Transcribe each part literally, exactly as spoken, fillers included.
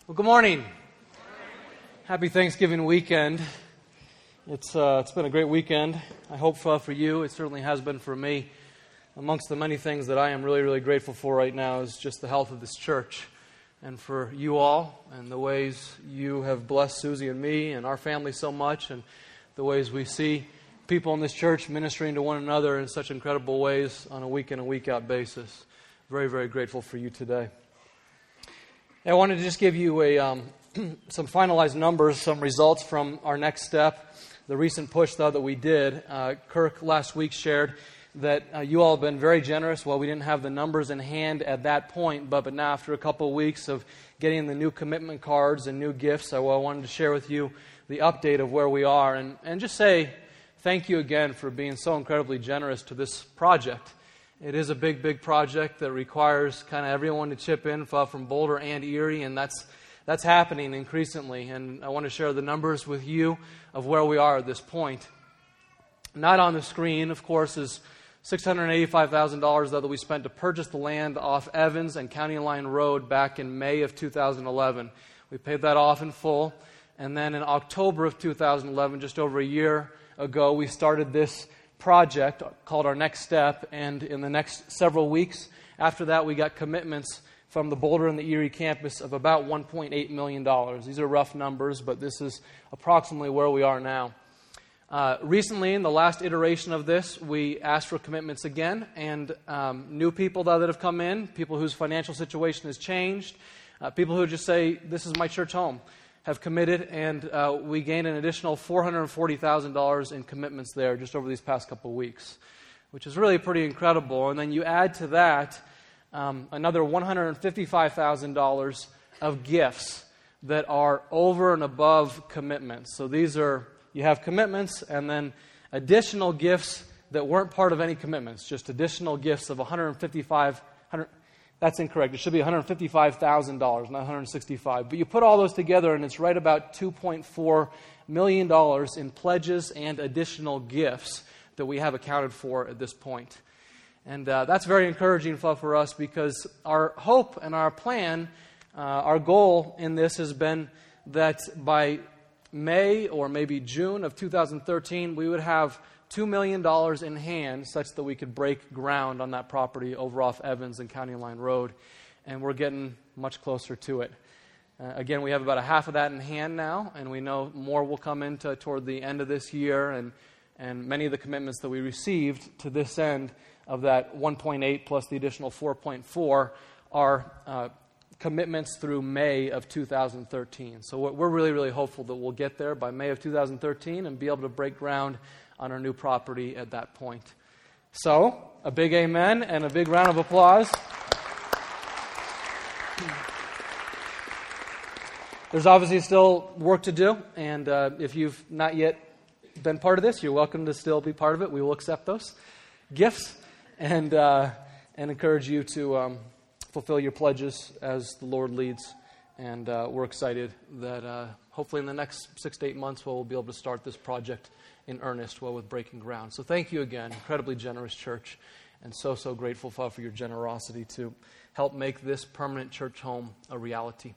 Well, good morning. Happy Thanksgiving weekend. It's uh, it's been a great weekend. I hope uh, for you, it certainly has been for me. Amongst the many things that I am really, really grateful for right now is just the health of this church, and for you all, and the ways you have blessed Susie and me and our family so much, and the ways we see people in this church ministering to one another in such incredible ways on a week in and week out basis. Very, very grateful for you today. I wanted to just give you a um, some finalized numbers, some results from our next step, the recent push, though, that we did. Uh, Kirk last week shared that uh, you all have been very generous. Well, we didn't have the numbers in hand at that point, but, but now after a couple of weeks of getting the new commitment cards and new gifts, I, well, I wanted to share with you the update of where we are and, and just say thank you again for being so incredibly generous to this project. It is a big, big project that requires kind of everyone to chip in from Boulder and Erie, and that's that's happening increasingly. And I want to share the numbers with you of where we are at this point. Not on the screen, of course, is six hundred eighty-five thousand dollars that we spent to purchase the land off Evans and County Line Road back in May of two thousand eleven. We paid that off in full, and then in October of two thousand eleven, just over a year ago, we started this project called Our Next Step, and in the next several weeks after that, we got commitments from the Boulder and the Erie campus of about one point eight million dollars. These are rough numbers, but this is approximately where we are now. Uh, recently, in the last iteration of this, we asked for commitments again, and um, new people that have come in, people whose financial situation has changed, uh, people who just say, this is my church home, have committed, and uh, we gained an additional four hundred forty thousand dollars in commitments there just over these past couple of weeks, which is really pretty incredible. And then you add to that um, another one hundred fifty-five thousand dollars of gifts that are over and above commitments. So these are, you have commitments and then additional gifts that weren't part of any commitments, just additional gifts of one hundred fifty-five thousand dollars. That's incorrect. It should be one hundred fifty-five thousand dollars, not one hundred sixty-five thousand dollars. But you put all those together, and it's right about two point four million dollars in pledges and additional gifts that we have accounted for at this point. And uh, that's very encouraging for us, because our hope and our plan, uh, our goal in this has been that by May or maybe June of two thousand thirteen, we would have two million dollars in hand such that we could break ground on that property over off Evans and County Line Road. And we're getting much closer to it. Uh, again, we have about a half of that in hand now, and we know more will come into toward the end of this year, and, and many of the commitments that we received to this end of that one point eight plus the additional four point four are uh, commitments through May of two thousand thirteen. So we're really, really hopeful that we'll get there by May of two thousand thirteen and be able to break ground on our new property at that point. So, a big amen and a big round of applause. There's obviously still work to do, and uh, if you've not yet been part of this, you're welcome to still be part of it. We will accept those gifts and uh, and encourage you to um, fulfill your pledges as the Lord leads. And uh, we're excited that uh, hopefully in the next six to eight months we'll be able to start this project in earnest, well, with breaking ground. So thank you again, incredibly generous church, and so, so grateful for, for your generosity to help make this permanent church home a reality.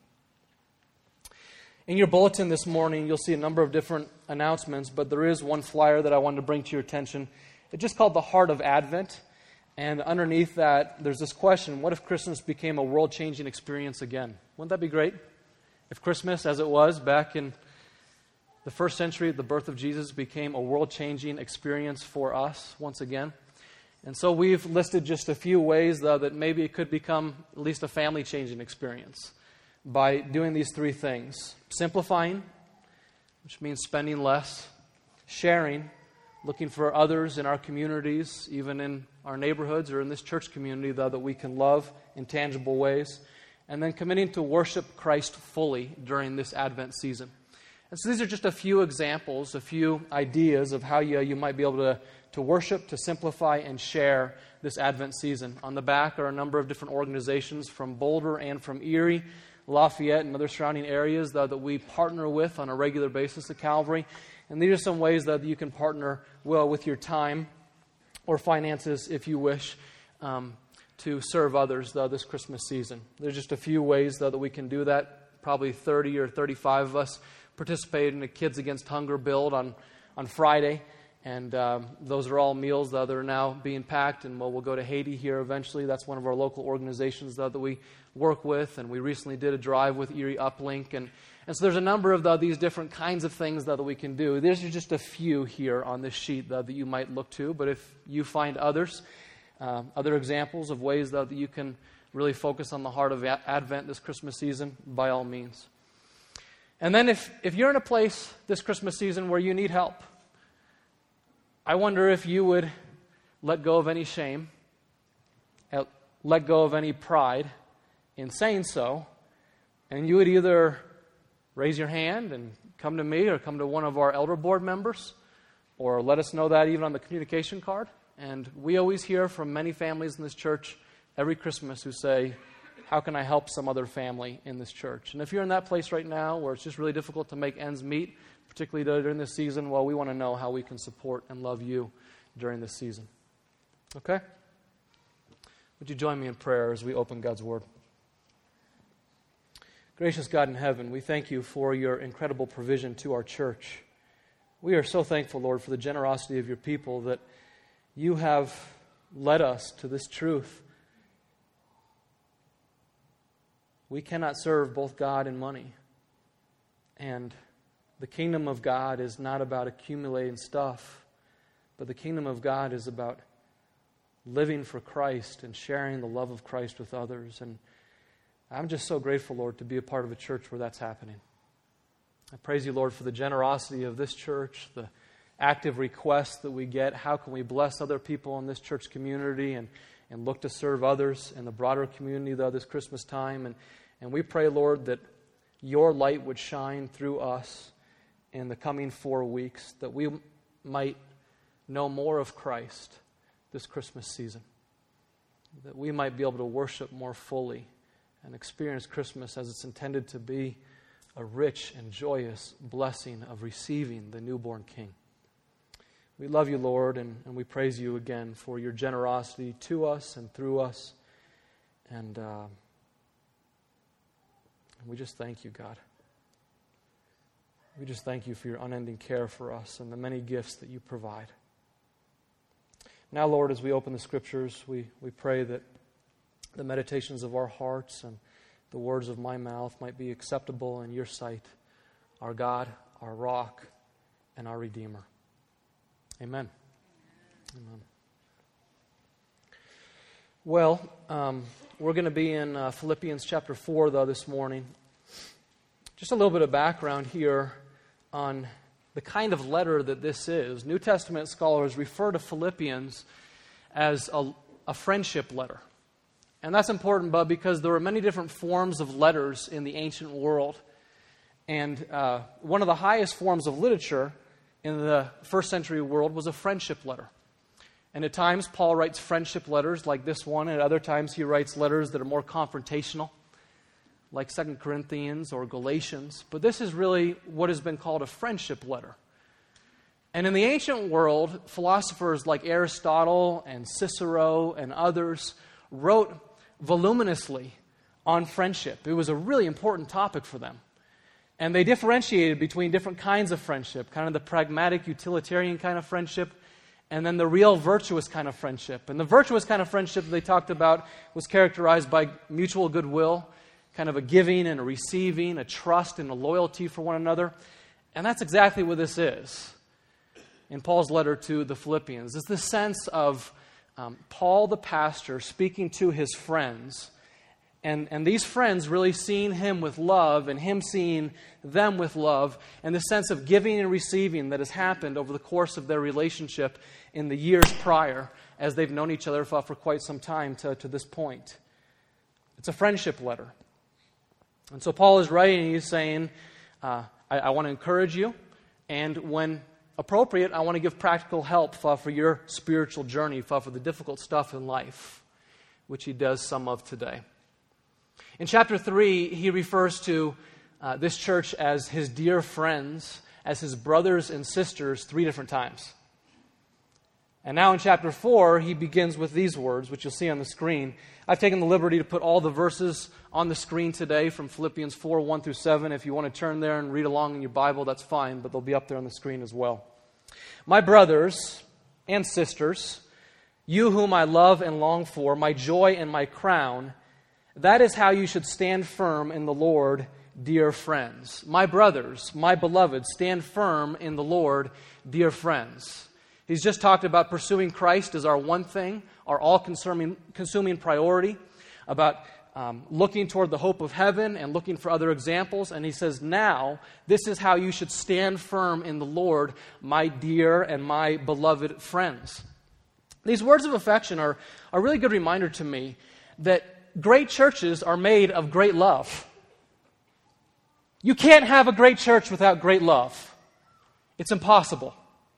In your bulletin this morning, you'll see a number of different announcements, but there is one flyer that I wanted to bring to your attention. It's just called The Heart of Advent, and underneath that, there's this question: what if Christmas became a world-changing experience again? Wouldn't that be great? If Christmas, as it was back in the first century, the birth of Jesus, became a world-changing experience for us once again. And so we've listed just a few ways, though, that maybe it could become at least a family-changing experience by doing these three things: simplifying, which means spending less; sharing, looking for others in our communities, even in our neighborhoods or in this church community, though, that we can love in tangible ways; and then committing to worship Christ fully during this Advent season. And so these are just a few examples, a few ideas of how you, you might be able to, to worship, to simplify, and share this Advent season. On the back are a number of different organizations from Boulder and from Erie, Lafayette, and other surrounding areas that, that we partner with on a regular basis at Calvary. And these are some ways that you can partner well with your time or finances, if you wish, um, to serve others though, this Christmas season. There's just a few ways though, that we can do that probably thirty or thirty-five of us participated in the Kids Against Hunger build on, on Friday. And um, those are all meals that are now being packed, and we'll, we'll go to Haiti here eventually. That's one of our local organizations that, that we work with, and we recently did a drive with Erie Uplink. And, and so there's a number of the, these different kinds of things that, that we can do. There's just a few here on this sheet that, that you might look to, but if you find others, uh, other examples of ways that, that you can really focus on the heart of Advent this Christmas season, by all means. And then if, if you're in a place this Christmas season where you need help, I wonder if you would let go of any shame, let go of any pride in saying so, and you would either raise your hand and come to me or come to one of our elder board members, or let us know that even on the communication card. And we always hear from many families in this church every Christmas who say, how can I help some other family in this church? And if you're in that place right now where it's just really difficult to make ends meet, particularly during this season, well, we want to know how we can support and love you during this season. Okay? Would you join me in prayer as we open God's Word? Gracious God in heaven, we thank you for your incredible provision to our church. We are so thankful, Lord, for the generosity of your people that you have led us to this truth. We cannot serve both God and money. And the kingdom of God is not about accumulating stuff, but the kingdom of God is about living for Christ and sharing the love of Christ with others. And I'm just so grateful, Lord, to be a part of a church where that's happening. I praise you, Lord, for the generosity of this church, the active requests that we get. How can we bless other people in this church community and, and look to serve others in the broader community, though, this Christmas time? And, and we pray, Lord, that your light would shine through us in the coming four weeks, that we might know more of Christ this Christmas season, that we might be able to worship more fully and experience Christmas as it's intended to be, a rich and joyous blessing of receiving the newborn King. We love you, Lord, and, and we praise you again for your generosity to us and through us. And uh, we just thank you, God. We just thank you for your unending care for us and the many gifts that you provide. Now, Lord, as we open the Scriptures, we, we pray that the meditations of our hearts and the words of my mouth might be acceptable in your sight, our God, our rock, and our Redeemer. Amen. Amen. Well, um, we're going to be in uh, Philippians chapter four, though, this morning. Just a little bit of background here on the kind of letter that this is. New Testament scholars refer to Philippians as a, a friendship letter. And that's important, but because there were many different forms of letters in the ancient world. And uh, one of the highest forms of literature in the first century world was a friendship letter. And at times, Paul writes friendship letters like this one, and at other times he writes letters that are more confrontational, like Second Corinthians or Galatians. But this is really what has been called a friendship letter. And in the ancient world, philosophers like Aristotle and Cicero and others wrote voluminously on friendship. It was a really important topic for them. And they differentiated between different kinds of friendship, kind of the pragmatic, utilitarian kind of friendship, and then the real virtuous kind of friendship. And the virtuous kind of friendship that they talked about was characterized by mutual goodwill, kind of a giving and a receiving, a trust and a loyalty for one another. And that's exactly what this is in Paul's letter to the Philippians. It's the sense of um, Paul the pastor speaking to his friends, and, and these friends really seeing him with love and him seeing them with love, and the sense of giving and receiving that has happened over the course of their relationship in the years prior as they've known each other for, for quite some time to, to this point. It's a friendship letter. And so Paul is writing, he's saying, uh, I, I want to encourage you, and when appropriate, I want to give practical help for, for your spiritual journey, for, for the difficult stuff in life, which he does some of today. In chapter three, he refers to uh, this church as his dear friends, as his brothers and sisters, three different times. And now in chapter four, he begins with these words, which you'll see on the screen. I've taken the liberty to put all the verses on the screen today from Philippians four, one through seven. If you want to turn there and read along in your Bible, that's fine, but they'll be up there on the screen as well. My brothers and sisters, you whom I love and long for, my joy and my crown, that is how you should stand firm in the Lord, dear friends. My brothers, my beloved, stand firm in the Lord, dear friends. He's just talked about pursuing Christ as our one thing, our all-consuming consuming priority, about um, looking toward the hope of heaven and looking for other examples. And he says, now, this is how you should stand firm in the Lord, my dear and my beloved friends. These words of affection are a really good reminder to me that great churches are made of great love. You can't have a great church without great love. It's impossible.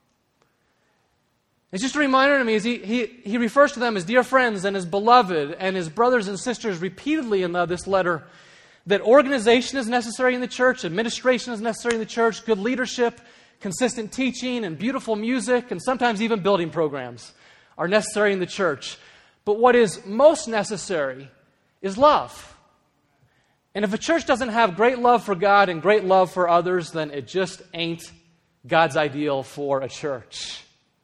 It's just a reminder to me as he, he, he refers to them as dear friends and as beloved and as brothers and sisters repeatedly in the, this letter, that organization is necessary in the church, administration is necessary in the church, good leadership, consistent teaching, and beautiful music, and sometimes even building programs are necessary in the church. But what is most necessary is love. And if a church doesn't have great love for God and great love for others, then it just ain't God's ideal for a church.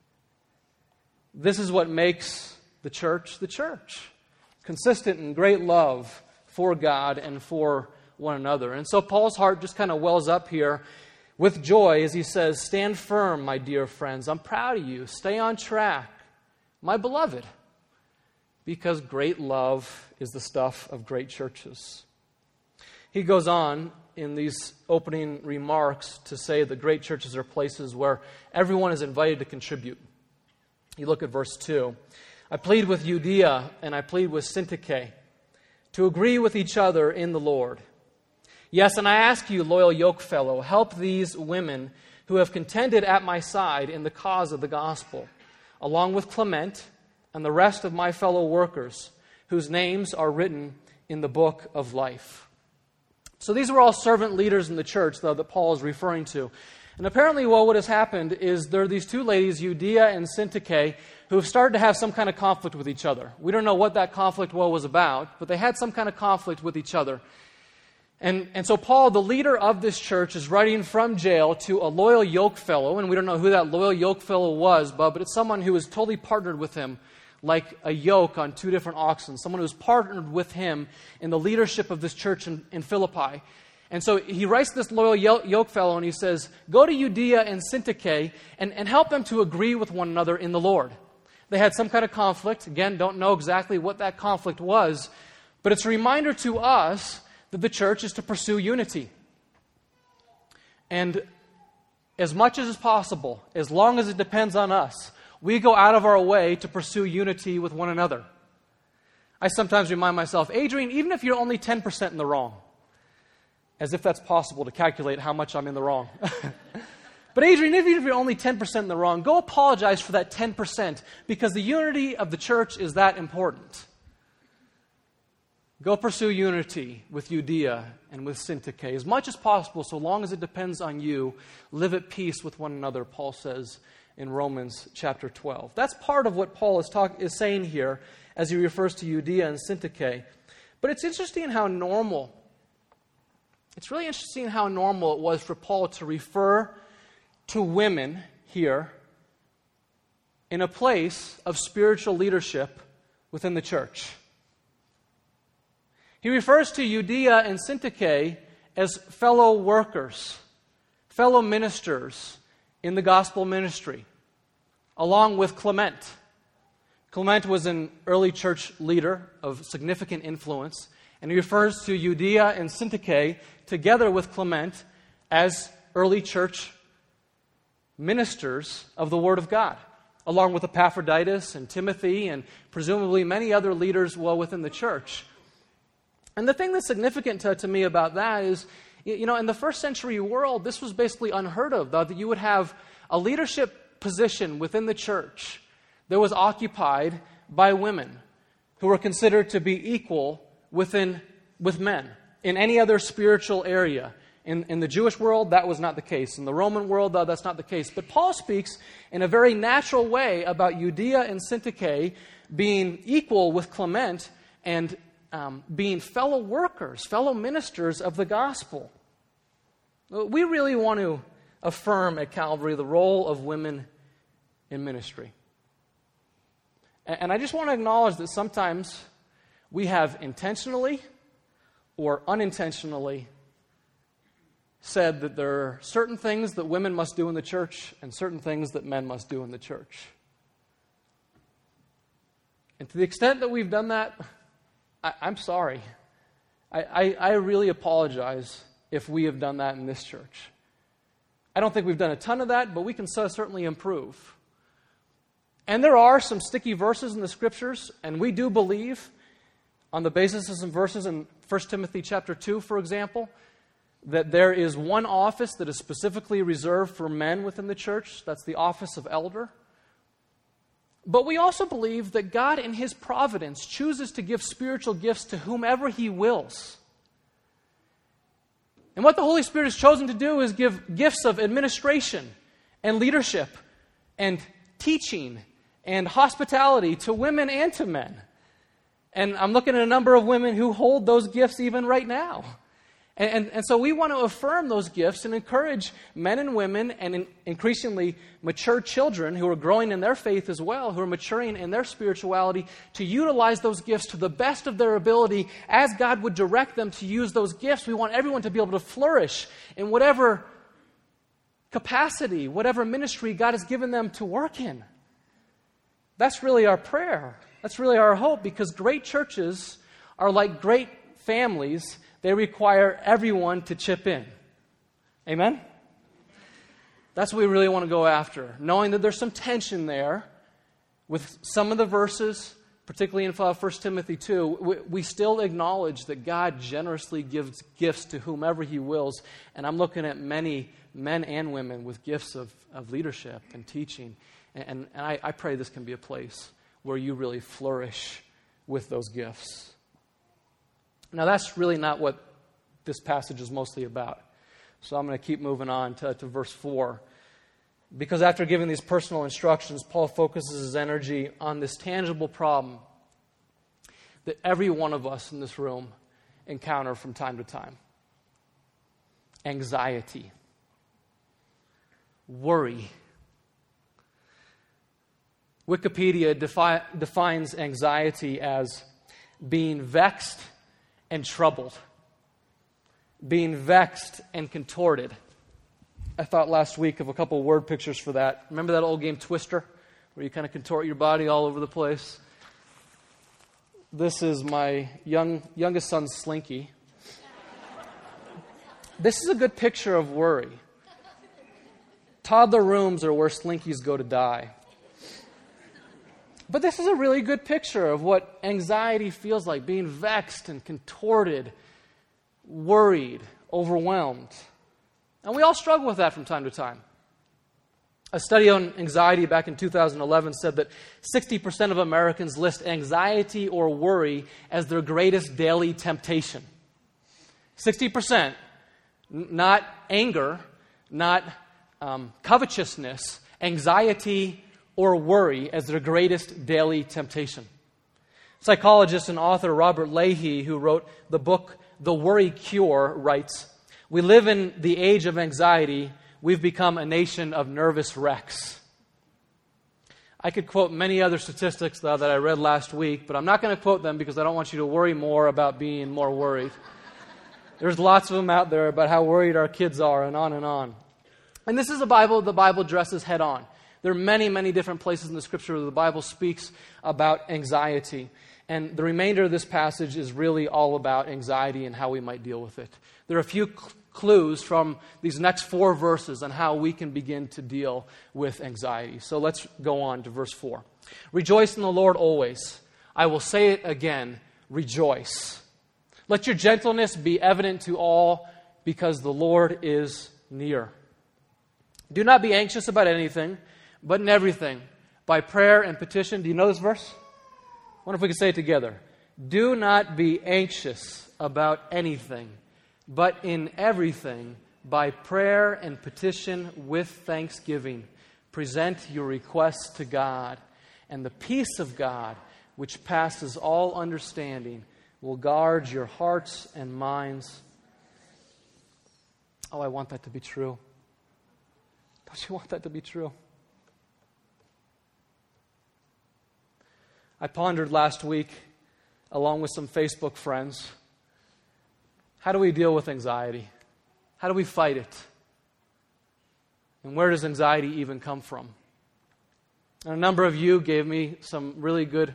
This is what makes the church the church. Consistent and great love for God and for one another. And so Paul's heart just kind of wells up here with joy as he says, stand firm, my dear friends. I'm proud of you. Stay on track, my beloved. Because great love is the stuff of great churches. He goes on in these opening remarks to say that great churches are places where everyone is invited to contribute. You look at verse two. I plead with Euodia and I plead with Syntyche to agree with each other in the Lord. Yes, and I ask you, loyal yokefellow, help these women who have contended at my side in the cause of the gospel, along with Clement and the rest of my fellow workers, whose names are written in the book of life. So these were all servant leaders in the church, though, that Paul is referring to. And apparently, well, what has happened is there are these two ladies, Euodia and Syntyche, who have started to have some kind of conflict with each other. We don't know what that conflict well was about, but they had some kind of conflict with each other. And, and so Paul, the leader of this church, is writing from jail to a loyal yokefellow, and we don't know who that loyal yokefellow was, but, but it's someone who was totally partnered with him, like a yoke on two different oxen, someone who was partnered with him in the leadership of this church in, in Philippi. And so he writes to this loyal yoke fellow and he says, go to Euodia and Syntyche and, and help them to agree with one another in the Lord. They had some kind of conflict. Again, don't know exactly what that conflict was. But it's a reminder to us that the church is to pursue unity. And as much as is possible, as long as it depends on us, we go out of our way to pursue unity with one another. I sometimes remind myself, Adrian, even if you're only ten percent in the wrong, as if that's possible to calculate how much I'm in the wrong. But Adrian, even if you're only ten percent in the wrong, go apologize for that ten percent because the unity of the church is that important. Go pursue unity with Euodia and with Syntyche as much as possible, so long as it depends on you. Live at peace with one another, Paul says in Romans chapter twelve. That's part of what Paul is, talk, is saying here as he refers to Euodia and Syntyche. But it's interesting how normal It's really interesting how normal it was for Paul to refer to women here in a place of spiritual leadership within the church. He refers to Euodia and Syntyche as fellow workers, fellow ministers in the gospel ministry, along with Clement. Clement was an early church leader of significant influence, and he refers to Euodia and Syntyche together with Clement as early church ministers of the Word of God, along with Epaphroditus and Timothy and presumably many other leaders well within the church. And the thing that's significant to, to me about that is, you know, in the first century world, this was basically unheard of, though, that you would have a leadership position within the church that was occupied by women who were considered to be equal within with men in any other spiritual area. In, in the Jewish world, that was not the case. In the Roman world, though, that's not the case. But Paul speaks in a very natural way about Euodia and Syntyche being equal with Clement and um, being fellow workers, fellow ministers of the gospel. We really want to affirm at Calvary the role of women in ministry. And, and I just want to acknowledge that sometimes we have intentionally or unintentionally said that there are certain things that women must do in the church and certain things that men must do in the church. And to the extent that we've done that, I, I'm sorry. I, I, I really apologize if we have done that in this church. I don't think we've done a ton of that, but we can so certainly improve. And there are some sticky verses in the Scriptures, and we do believe, on the basis of some verses in First Timothy chapter two, for example, that there is one office that is specifically reserved for men within the church. That's the office of elder. But we also believe that God in His providence chooses to give spiritual gifts to whomever He wills. And what the Holy Spirit has chosen to do is give gifts of administration and leadership and teaching and hospitality to women and to men. And I'm looking at a number of women who hold those gifts even right now. And, and, and so we want to affirm those gifts and encourage men and women and in, increasingly mature children who are growing in their faith as well, who are maturing in their spirituality, to utilize those gifts to the best of their ability as God would direct them to use those gifts. We want everyone to be able to flourish in whatever capacity, whatever ministry God has given them to work in. That's really our prayer. That's really our hope, because great churches are like great families. They require everyone to chip in. Amen? That's what we really want to go after, knowing that there's some tension there with some of the verses, particularly in First Timothy two. We, we still acknowledge that God generously gives gifts to whomever He wills, and I'm looking at many men and women with gifts of, of leadership and teaching, and, and I, I pray this can be a place where you really flourish with those gifts. Now, that's really not what this passage is mostly about. So I'm going to keep moving on to, to verse four. Because after giving these personal instructions, Paul focuses his energy on this tangible problem that every one of us in this room encounter from time to time. Anxiety. Worry. Wikipedia defi- defines anxiety as being vexed and troubled, being vexed and contorted. I thought last week of a couple of word pictures for that. Remember that old game Twister, where you kind of contort your body all over the place? This is my young youngest son's Slinky. This is a good picture of worry. Toddler rooms are where Slinkies go to die. But this is a really good picture of what anxiety feels like, being vexed and contorted, worried, overwhelmed. And we all struggle with that from time to time. A study on anxiety back in two thousand eleven said that sixty percent of Americans list anxiety or worry as their greatest daily temptation. sixty percent, not anger, not um, covetousness, anxiety or worry as their greatest daily temptation. Psychologist and author Robert Leahy, who wrote the book The Worry Cure, writes, "We live in the age of anxiety. We've become a nation of nervous wrecks." I could quote many other statistics, though, that I read last week, but I'm not going to quote them because I don't want you to worry more about being more worried. There's lots of them out there about how worried our kids are, and on and on. And this is a Bible the Bible addresses head on. There are many, many different places in the Scripture where the Bible speaks about anxiety. And the remainder of this passage is really all about anxiety and how we might deal with it. There are a few cl- clues from these next four verses on how we can begin to deal with anxiety. So let's go on to verse four. "Rejoice in the Lord always. I will say it again, rejoice. Let your gentleness be evident to all, because the Lord is near. Do not be anxious about anything, but in everything, by prayer and petition." Do you know this verse? I wonder if we can say it together. "Do not be anxious about anything, but in everything, by prayer and petition with thanksgiving, present your requests to God, and the peace of God, which passes all understanding, will guard your hearts and minds. Oh, I want that to be true. Don't you want that to be true? I pondered last week, along with some Facebook friends, how do we deal with anxiety? How do we fight it? And where does anxiety even come from? And a number of you gave me some really good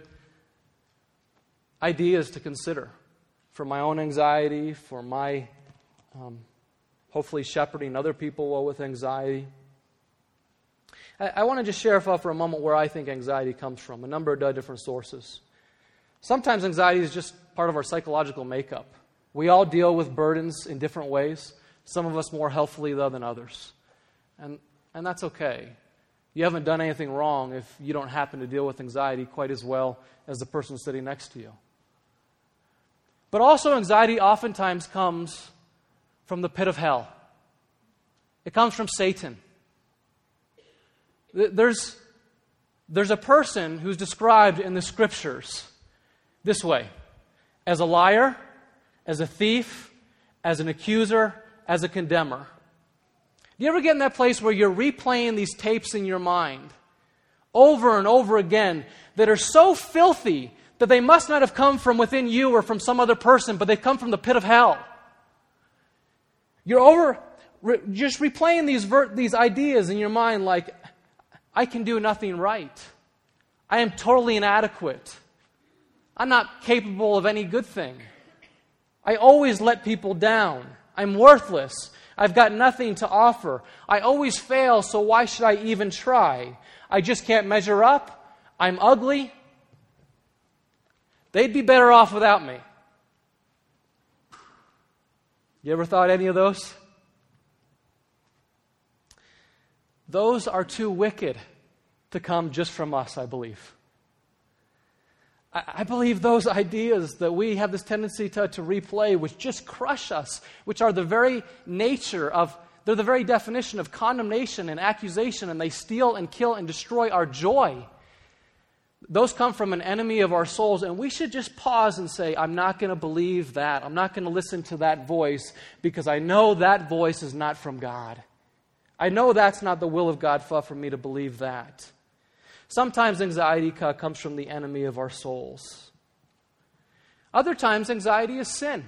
ideas to consider for my own anxiety, for my um, hopefully shepherding other people well with anxiety. I, I want to just share for a moment where I think anxiety comes from, a number of different sources. Sometimes anxiety is just part of our psychological makeup. We all deal with burdens in different ways, some of us more healthfully than others. And, and that's okay. You haven't done anything wrong if you don't happen to deal with anxiety quite as well as the person sitting next to you. But also anxiety oftentimes comes from the pit of hell. It comes from Satan. There's, there's a person who's described in the Scriptures this way: as a liar, as a thief, as an accuser, as a condemner. Do you ever get in that place where you're replaying these tapes in your mind over and over again that are so filthy that they must not have come from within you or from some other person, but they come from the pit of hell? You're over, re, just replaying these ver, these ideas in your mind like, I can do nothing right. I am totally inadequate. I'm not capable of any good thing. I always let people down. I'm worthless. I've got nothing to offer. I always fail, so why should I even try? I just can't measure up. I'm ugly. They'd be better off without me. You ever thought any of those? Those are too wicked to come just from us, I believe. I believe those ideas that we have this tendency to, to replay, which just crush us, which are the very nature of, they're the very definition of condemnation and accusation, and they steal and kill and destroy our joy. Those come from an enemy of our souls, and we should just pause and say, I'm not going to believe that. I'm not going to listen to that voice because I know that voice is not from God. I know that's not the will of God for me to believe that. Sometimes anxiety comes from the enemy of our souls. Other times, anxiety is sin.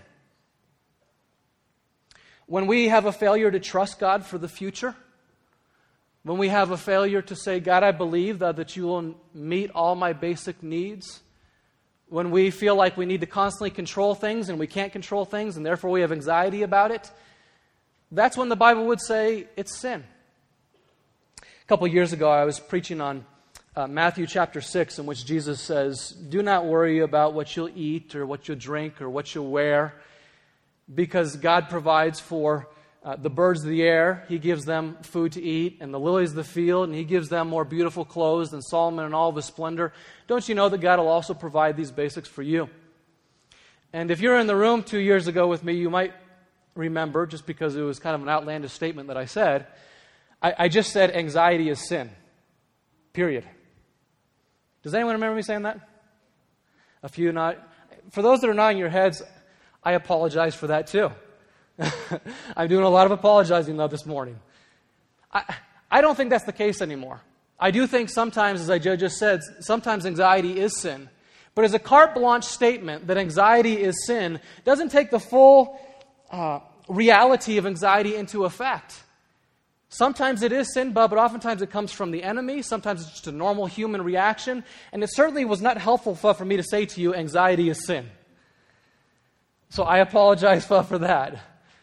When we have a failure to trust God for the future, when we have a failure to say, God, I believe that, that you will meet all my basic needs, when we feel like we need to constantly control things and we can't control things and therefore we have anxiety about it, that's when the Bible would say it's sin. A couple of years ago, I was preaching on Uh, Matthew chapter six, in which Jesus says, do not worry about what you'll eat or what you'll drink or what you'll wear, because God provides for uh, the birds of the air. He gives them food to eat, and the lilies of the field, and He gives them more beautiful clothes than Solomon in all of his splendor. Don't you know that God will also provide these basics for you? And if you're in the room two years ago with me, you might remember, just because it was kind of an outlandish statement that I said, I, I just said anxiety is sin. Period. Does anyone remember me saying that? A few not. For those that are nodding your heads, I apologize for that too. I'm doing a lot of apologizing though this morning. I, I don't think that's the case anymore. I do think sometimes, as I just said, sometimes anxiety is sin. But as a carte blanche statement that anxiety is sin doesn't take the full uh, reality of anxiety into effect. Sometimes it is sin, but oftentimes it comes from the enemy. Sometimes it's just a normal human reaction. And it certainly was not helpful for, for me to say to you, anxiety is sin. So I apologize for, for that.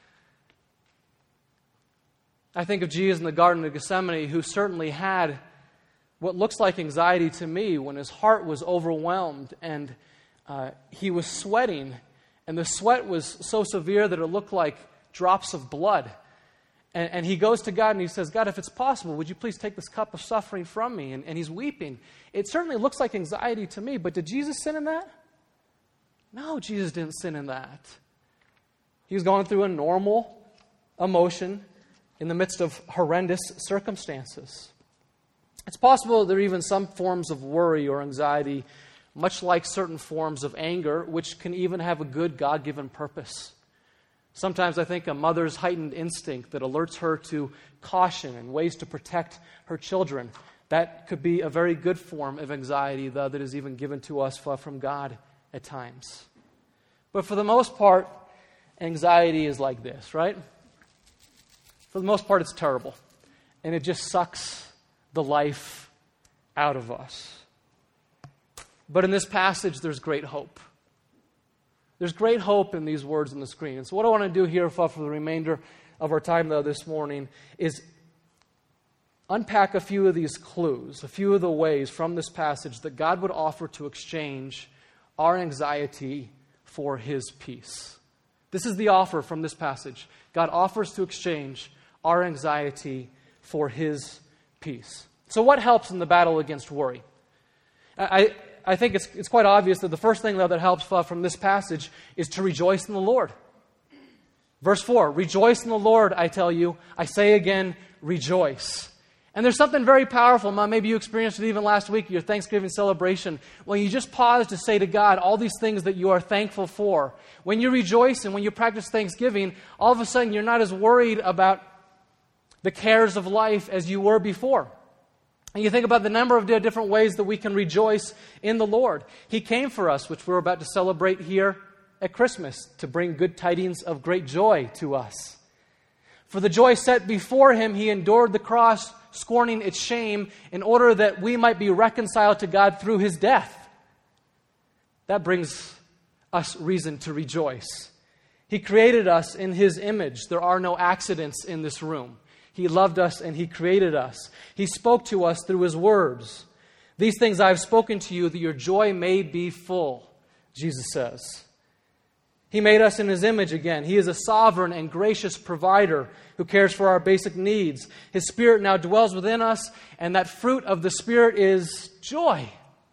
I think of Jesus in the Garden of Gethsemane, who certainly had what looks like anxiety to me when his heart was overwhelmed and uh, he was sweating. And the sweat was so severe that it looked like drops of blood. And, and he goes to God and he says, God, if it's possible, would you please take this cup of suffering from me? And, and he's weeping. It certainly looks like anxiety to me, but did Jesus sin in that? No, Jesus didn't sin in that. He's going through a normal emotion in the midst of horrendous circumstances. It's possible there are even some forms of worry or anxiety, much like certain forms of anger, which can even have a good God-given purpose. Sometimes I think a mother's heightened instinct that alerts her to caution and ways to protect her children, that could be a very good form of anxiety, though, that is even given to us from God at times. But for the most part, anxiety is like this, right? For the most part, it's terrible. And it just sucks the life out of us. But in this passage, there's great hope. There's great hope in these words on the screen. And so what I want to do here for the remainder of our time, though, this morning is unpack a few of these clues, a few of the ways from this passage that God would offer to exchange our anxiety for His peace. This is the offer from this passage. God offers to exchange our anxiety for His peace. So what helps in the battle against worry? I, I think it's, it's quite obvious that the first thing, though, that helps from this passage is to rejoice in the Lord. Verse four, rejoice in the Lord, I tell you. I say again, rejoice. And there's something very powerful. Maybe you experienced it even last week, your Thanksgiving celebration, when you just pause to say to God all these things that you are thankful for. When you rejoice and when you practice Thanksgiving, all of a sudden you're not as worried about the cares of life as you were before. And you think about the number of different ways that we can rejoice in the Lord. He came for us, which we're about to celebrate here at Christmas, to bring good tidings of great joy to us. For the joy set before Him, He endured the cross, scorning its shame, in order that we might be reconciled to God through His death. That brings us reason to rejoice. He created us in His image. There are no accidents in this room. He loved us and He created us. He spoke to us through His words. These things I have spoken to you, that your joy may be full, Jesus says. He made us in His image again. He is a sovereign and gracious provider who cares for our basic needs. His Spirit now dwells within us, and that fruit of the Spirit is joy.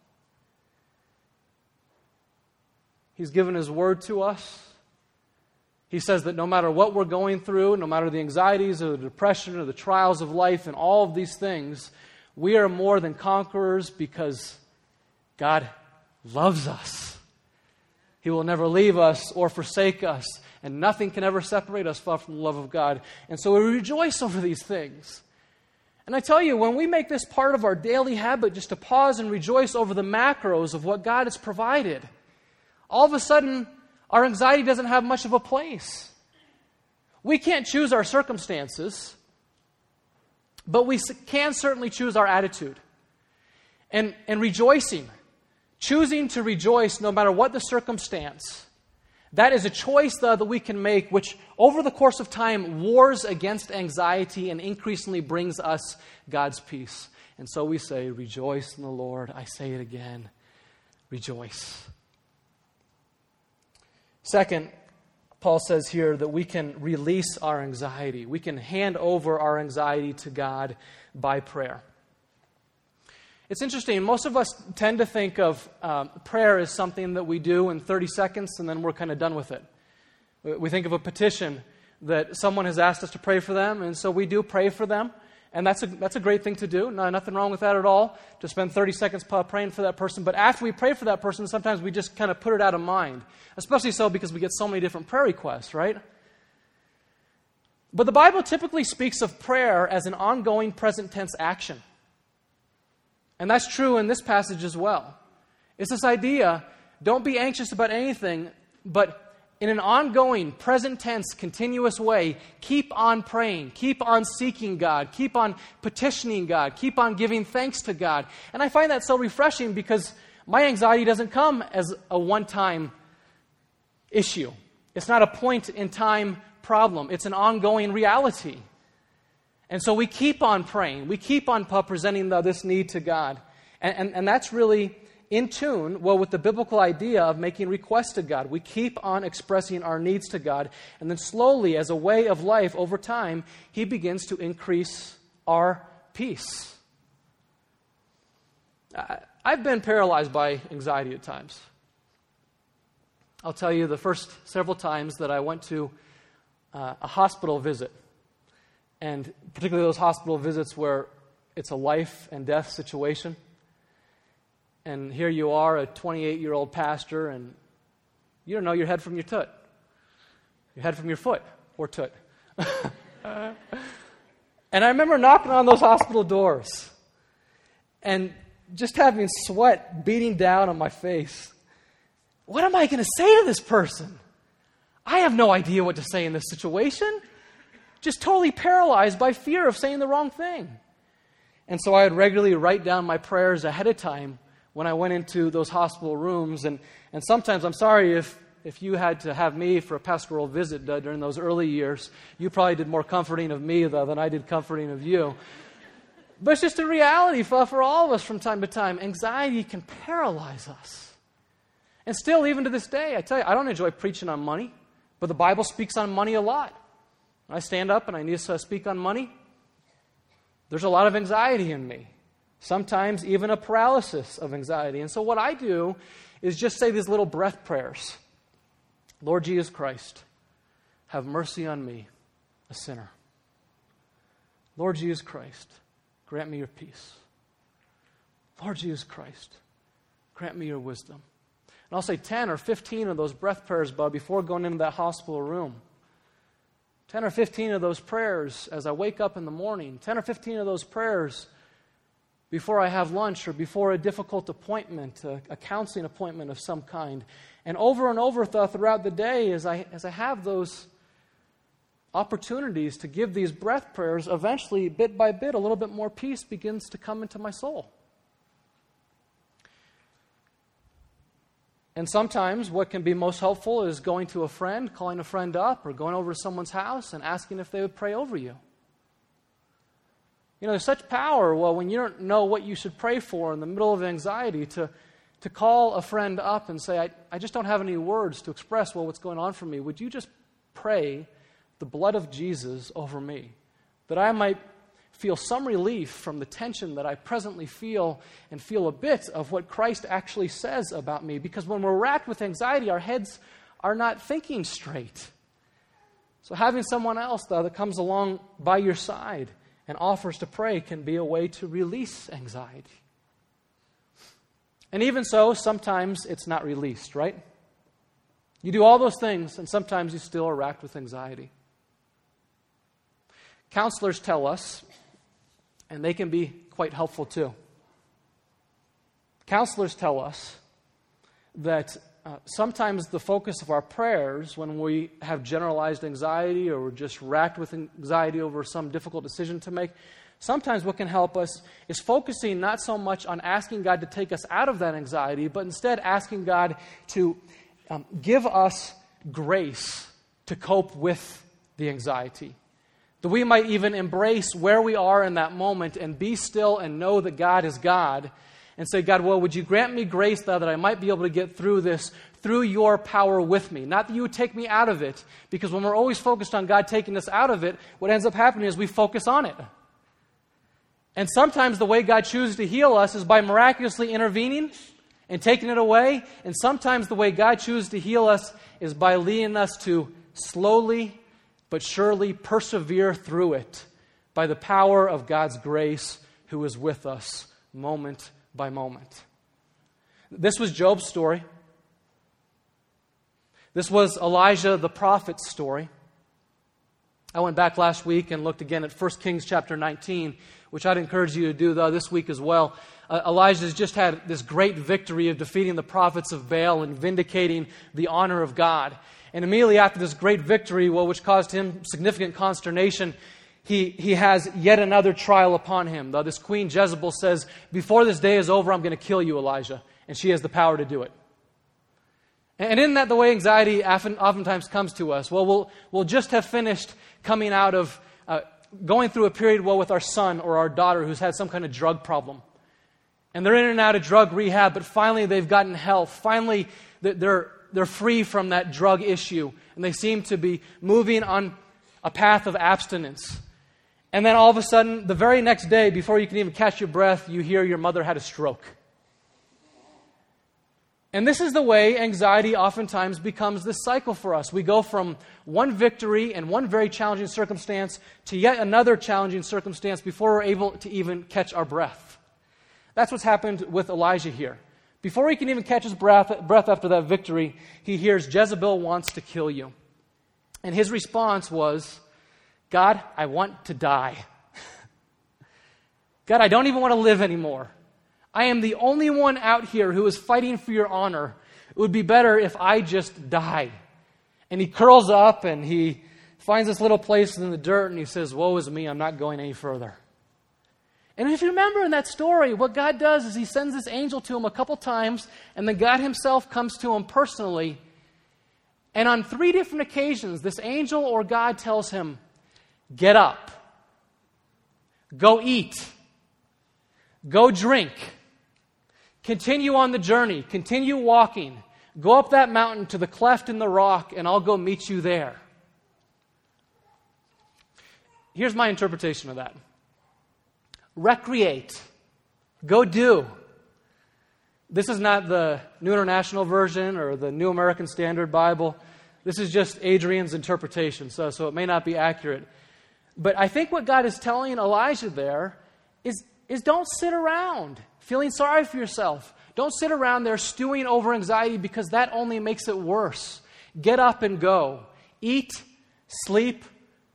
He's given His word to us. He says that no matter what we're going through, no matter the anxieties or the depression or the trials of life and all of these things, we are more than conquerors because God loves us. He will never leave us or forsake us, and nothing can ever separate us from the love of God. And so we rejoice over these things. And I tell you, when we make this part of our daily habit just to pause and rejoice over the macros of what God has provided, all of a sudden, our anxiety doesn't have much of a place. We can't choose our circumstances, but we can certainly choose our attitude. And, and rejoicing, choosing to rejoice no matter what the circumstance, that is a choice though, that we can make, which over the course of time wars against anxiety and increasingly brings us God's peace. And so we say, rejoice in the Lord. I say it again, rejoice. Second, Paul says here that we can release our anxiety. We can hand over our anxiety to God by prayer. It's interesting. Most of us tend to think of um, prayer as something that we do in thirty seconds and then we're kind of done with it. We think of a petition that someone has asked us to pray for them, and so we do pray for them. And that's a, that's a great thing to do. No, nothing wrong with that at all, to spend thirty seconds praying for that person. But after we pray for that person, sometimes we just kind of put it out of mind. Especially so because we get so many different prayer requests, right? But the Bible typically speaks of prayer as an ongoing present tense action. And that's true in this passage as well. It's this idea, don't be anxious about anything, but in an ongoing, present tense, continuous way, keep on praying, keep on seeking God, keep on petitioning God, keep on giving thanks to God. And I find that so refreshing because my anxiety doesn't come as a one-time issue. It's not a point-in-time problem. It's an ongoing reality. And so we keep on praying. We keep on presenting this need to God. And, and, and that's really in tune, well, with the biblical idea of making requests to God. We keep on expressing our needs to God, and then slowly, as a way of life over time, He begins to increase our peace. I, I've been paralyzed by anxiety at times. I'll tell you the first several times that I went to uh, a hospital visit, and particularly those hospital visits where it's a life and death situation. And here you are, a twenty-eight-year-old pastor, and you don't know your head from your toot. Your head from your foot, or toot. And I remember knocking on those hospital doors and just having sweat beating down on my face. What am I going to say to this person? I have no idea what to say in this situation. Just totally paralyzed by fear of saying the wrong thing. And so I would regularly write down my prayers ahead of time when I went into those hospital rooms. And, and sometimes, I'm sorry if, if you had to have me for a pastoral visit uh, during those early years. You probably did more comforting of me, though, than I did comforting of you. But it's just a reality for, for all of us from time to time. Anxiety can paralyze us. And still, even to this day, I tell you, I don't enjoy preaching on money, but the Bible speaks on money a lot. When I stand up and I need to speak on money, there's a lot of anxiety in me. Sometimes even a paralysis of anxiety. And so what I do is just say these little breath prayers. Lord Jesus Christ, have mercy on me, a sinner. Lord Jesus Christ, grant me your peace. Lord Jesus Christ, grant me your wisdom. And I'll say ten or fifteen of those breath prayers, Bud, before going into that hospital room. ten or fifteen of those prayers as I wake up in the morning. ten or fifteen of those prayers before I have lunch or before a difficult appointment, a, a counseling appointment of some kind. And over and over th- throughout the day as I, as I have those opportunities to give these breath prayers, eventually, bit by bit, a little bit more peace begins to come into my soul. And sometimes what can be most helpful is going to a friend, calling a friend up, or going over to someone's house and asking if they would pray over you. You know, there's such power, well, when you don't know what you should pray for in the middle of anxiety, to, to call a friend up and say, I, I just don't have any words to express, well, what's going on for me. Would you just pray the blood of Jesus over me, that I might feel some relief from the tension that I presently feel and feel a bit of what Christ actually says about me. Because when we're racked with anxiety, our heads are not thinking straight. So having someone else, though, that comes along by your side and offers to pray can be a way to release anxiety. And even so, sometimes it's not released, right? You do all those things, and sometimes you still are racked with anxiety. Counselors tell us, and they can be quite helpful too. Counselors tell us that uh, sometimes the focus of our prayers, when we have generalized anxiety or we're just racked with anxiety over some difficult decision to make, sometimes what can help us is focusing not so much on asking God to take us out of that anxiety, but instead asking God to um, give us grace to cope with the anxiety. That we might even embrace where we are in that moment and be still and know that God is God. And say, God, well, would you grant me grace now that I might be able to get through this through your power with me? Not that you would take me out of it, because when we're always focused on God taking us out of it, what ends up happening is we focus on it. And sometimes the way God chooses to heal us is by miraculously intervening and taking it away. And sometimes the way God chooses to heal us is by leading us to slowly but surely persevere through it by the power of God's grace, who is with us moment by moment. This was Job's story. This was Elijah the prophet's story. I went back last week and looked again at First Kings chapter nineteen, which I'd encourage you to do, though, this week as well. Uh, Elijah's just had this great victory of defeating the prophets of Baal and vindicating the honor of God. And immediately after this great victory, well, which caused him significant consternation, he, he has yet another trial upon him. Though this queen Jezebel says, before this day is over, I'm going to kill you, Elijah. And she has the power to do it. And isn't that the way anxiety often, oftentimes comes to us? Well, we'll, we'll just have finished coming out of, uh, going through a period, well, with our son or our daughter who's had some kind of drug problem. And they're in and out of drug rehab, but finally they've gotten health. Finally, they're, they're free from that drug issue. And they seem to be moving on a path of abstinence. And then all of a sudden, the very next day, before you can even catch your breath, you hear your mother had a stroke. And this is the way anxiety oftentimes becomes this cycle for us. We go from one victory and one very challenging circumstance to yet another challenging circumstance before we're able to even catch our breath. That's what's happened with Elijah here. Before he can even catch his breath, breath after that victory, he hears Jezebel wants to kill you. And his response was, God, I want to die. God, I don't even want to live anymore. I am the only one out here who is fighting for your honor. It would be better if I just die. And he curls up and he finds this little place in the dirt and he says, woe is me, I'm not going any further. And if you remember in that story, what God does is he sends this angel to him a couple times, and then God himself comes to him personally. And on three different occasions, this angel or God tells him, get up, go eat, go drink, continue on the journey, continue walking, go up that mountain to the cleft in the rock, and I'll go meet you there. Here's my interpretation of that. Recreate. Go do. This is not the New International Version or the New American Standard Bible. This is just Adrian's interpretation, so, so it may not be accurate. But I think what God is telling Elijah there is, is don't sit around feeling sorry for yourself. Don't sit around there stewing over anxiety because that only makes it worse. Get up and go. Eat, sleep,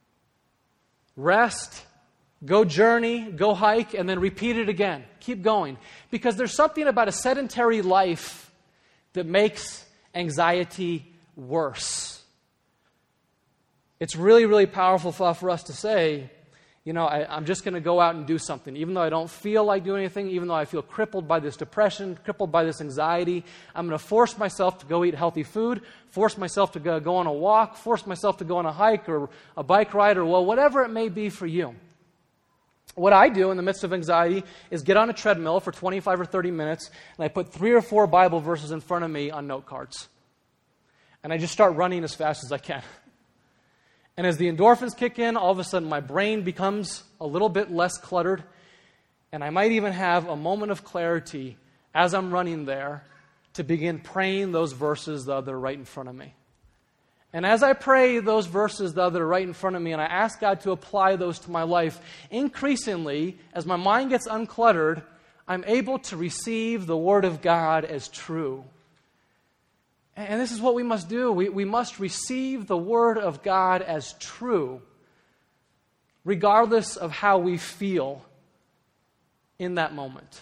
rest, go journey, go hike, and then repeat it again. Keep going. Because there's something about a sedentary life that makes anxiety worse. It's really, really powerful for us to say, you know, I, I'm just going to go out and do something. Even though I don't feel like doing anything, even though I feel crippled by this depression, crippled by this anxiety, I'm going to force myself to go eat healthy food, force myself to go, go on a walk, force myself to go on a hike or a bike ride or well, whatever it may be for you. What I do in the midst of anxiety is get on a treadmill for twenty-five or thirty minutes, and I put three or four Bible verses in front of me on note cards. And I just start running as fast as I can. And as the endorphins kick in, all of a sudden my brain becomes a little bit less cluttered, and I might even have a moment of clarity as I'm running there to begin praying those verses that are right in front of me. And as I pray those verses that are right in front of me, and I ask God to apply those to my life, increasingly, as my mind gets uncluttered, I'm able to receive the Word of God as true. And this is what we must do. We, we must receive the Word of God as true, regardless of how we feel in that moment.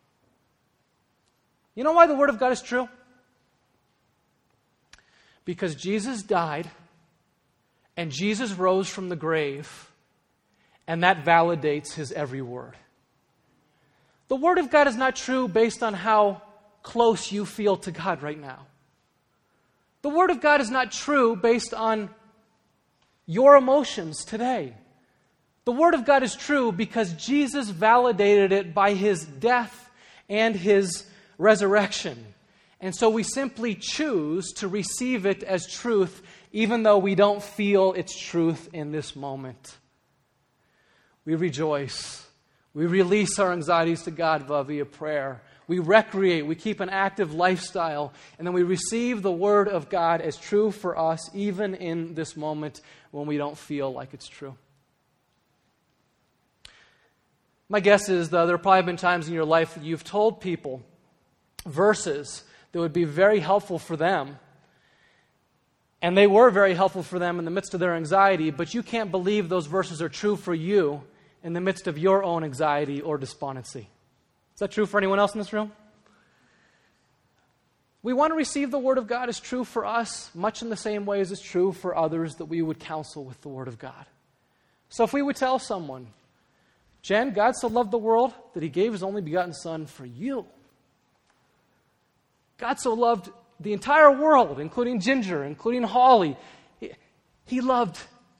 You know why the Word of God is true? Because Jesus died, and Jesus rose from the grave, and that validates His every word. The Word of God is not true based on how close you feel to God right now. The Word of God is not true based on your emotions today. The Word of God is true because Jesus validated it by His death and His resurrection. And so we simply choose to receive it as truth, even though we don't feel its truth in this moment. We rejoice. We release our anxieties to God via prayer. We recreate. We keep an active lifestyle. And then we receive the Word of God as true for us, even in this moment when we don't feel like it's true. My guess is, though, there have probably been times in your life that you've told people verses that would be very helpful for them. And they were very helpful for them in the midst of their anxiety, but you can't believe those verses are true for you in the midst of your own anxiety or despondency. Is that true for anyone else in this room? We want to receive the Word of God as true for us, much in the same way as it's true for others that we would counsel with the Word of God. So if we would tell someone, Jen, God so loved the world that He gave His only begotten Son for you. God so loved the entire world, including Ginger, including Holly. He, he loved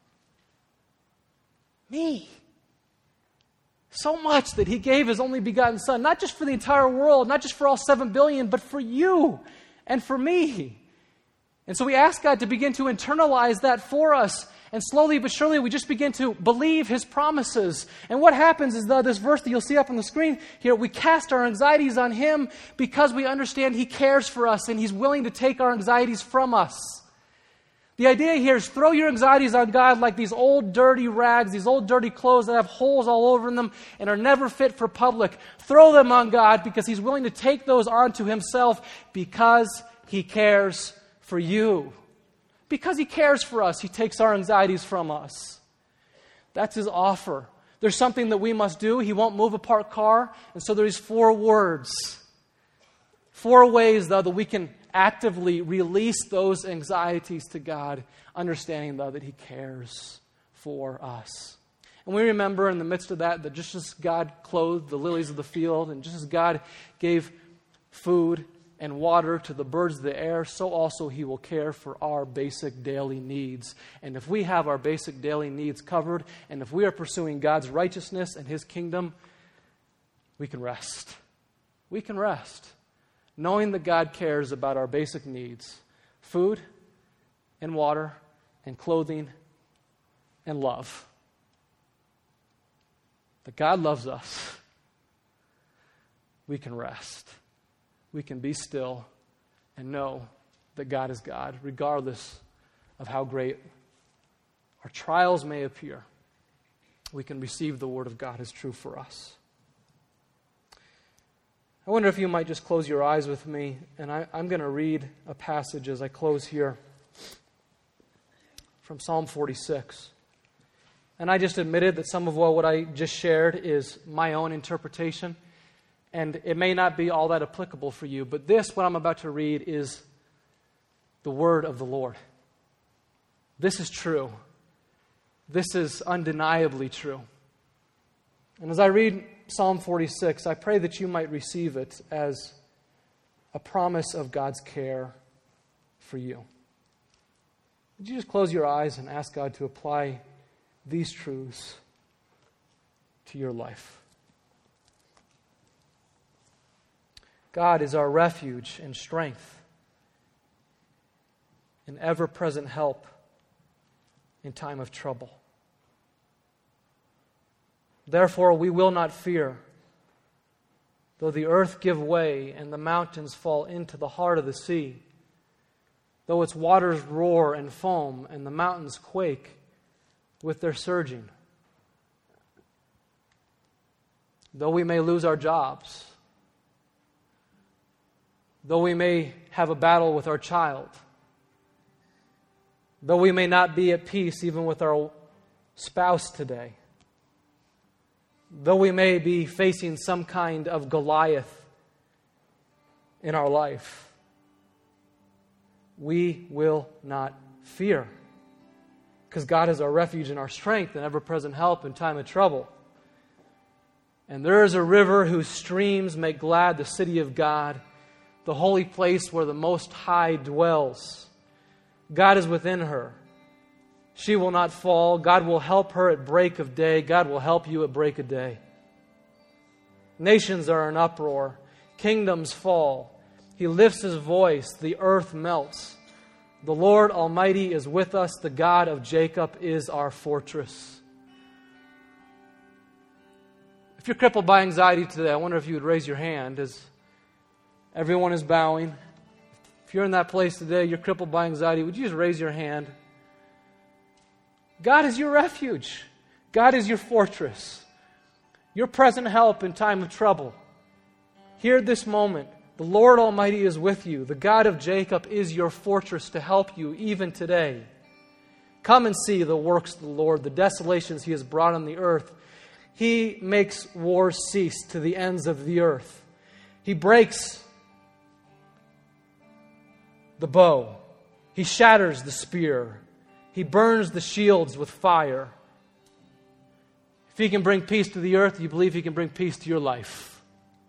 me so much that He gave His only begotten Son, not just for the entire world, not just for all seven billion, but for you and for me. And so we ask God to begin to internalize that for us And slowly but surely, we just begin to believe His promises. And what happens is, though, this verse that you'll see up on the screen here, we cast our anxieties on Him because we understand He cares for us and He's willing to take our anxieties from us. The idea here is throw your anxieties on God like these old dirty rags, these old dirty clothes that have holes all over them and are never fit for public. Throw them on God because He's willing to take those onto Himself because He cares for you. Because He cares for us, He takes our anxieties from us. That's His offer. There's something that we must do. He won't move a parked car. And so there's four words. Four ways, though, that we can actively release those anxieties to God, understanding, though, that He cares for us. And we remember in the midst of that, that just as God clothed the lilies of the field, and just as God gave food and water to the birds of the air, so also He will care for our basic daily needs. And if we have our basic daily needs covered, and if we are pursuing God's righteousness and His kingdom, we can rest. We can rest, knowing that God cares about our basic needs: food and water and clothing and love. That God loves us. We can rest. We can be still and know that God is God, regardless of how great our trials may appear. We can receive the Word of God as true for us. I wonder if you might just close your eyes with me, and I, I'm going to read a passage as I close here from Psalm forty-six. And I just admitted that some of what I just shared is my own interpretation. And it may not be all that applicable for you, but this, what I'm about to read, is the word of the Lord. This is true. This is undeniably true. And as I read Psalm forty-six, I pray that you might receive it as a promise of God's care for you. Would you just close your eyes and ask God to apply these truths to your life? God is our refuge and strength, an ever-present help in time of trouble. Therefore, we will not fear, though the earth give way and the mountains fall into the heart of the sea, though its waters roar and foam and the mountains quake with their surging. Though we may lose our jobs, though we may have a battle with our child, though we may not be at peace even with our spouse today, though we may be facing some kind of Goliath in our life, we will not fear, because God is our refuge and our strength and ever-present help in time of trouble. And there is a river whose streams make glad the city of God, the holy place where the Most High dwells. God is within her. She will not fall. God will help her at break of day. God will help you at break of day. Nations are in uproar. Kingdoms fall. He lifts His voice. The earth melts. The Lord Almighty is with us. The God of Jacob is our fortress. If you're crippled by anxiety today, I wonder if you would raise your hand as everyone is bowing. If you're in that place today, you're crippled by anxiety, would you just raise your hand? God is your refuge. God is your fortress. Your present help in time of trouble. Here at this moment, the Lord Almighty is with you. The God of Jacob is your fortress to help you even today. Come and see the works of the Lord, the desolations He has brought on the earth. He makes wars cease to the ends of the earth. He breaks the bow. He shatters the spear. He burns the shields with fire. If He can bring peace to the earth, you believe He can bring peace to your life.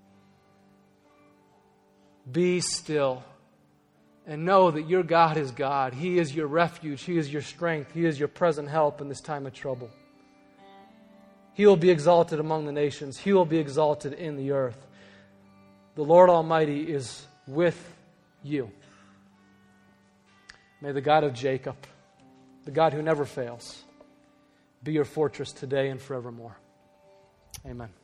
Be still and know that your God is God. He is your refuge. He is your strength. He is your present help in this time of trouble. He will be exalted among the nations. He will be exalted in the earth. The Lord Almighty is with you. May the God of Jacob the God who never fails, be your fortress today and forevermore. Amen.